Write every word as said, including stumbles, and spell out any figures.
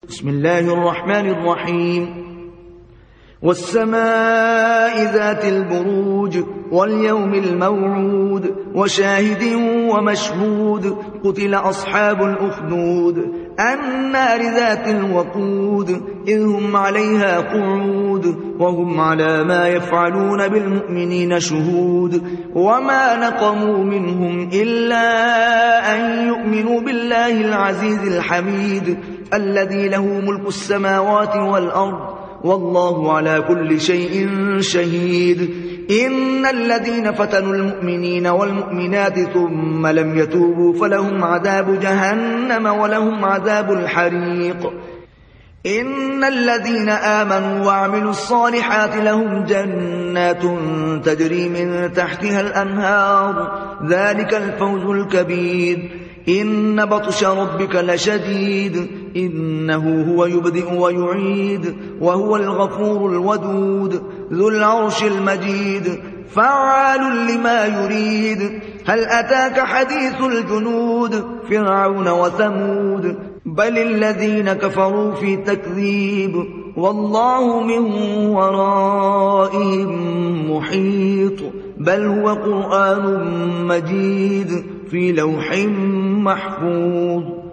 بسم الله الرحمن الرحيم والسماء ذات البروج واليوم الموعود وشاهد ومشهود قتل أصحاب الأخدود النار ذات الوقود إذ هم عليها قعود وهم على ما يفعلون بالمؤمنين شهود وما نقموا منهم إلا أن يؤمنوا بالله العزيز الحميد الذي له ملك السماوات والأرض والله على كل شيء شهيد إن الذين فتنوا المؤمنين والمؤمنات ثم لم يتوبوا فلهم عذاب جهنم ولهم عذاب الحريق إن الذين آمنوا وعملوا الصالحات لهم جنات تجري من تحتها الأنهار ذلك الفوز الكبير إن بطش ربك لشديد إنه هو يبدئ ويعيد وهو الغفور الودود ذو العرش المجيد فعال لما يريد هل أتاك حديث الجنود فرعون وثمود بل الذين كفروا في تكذيب والله من ورائهم محيط بل هو قرآن مجيد في لوح محفوظ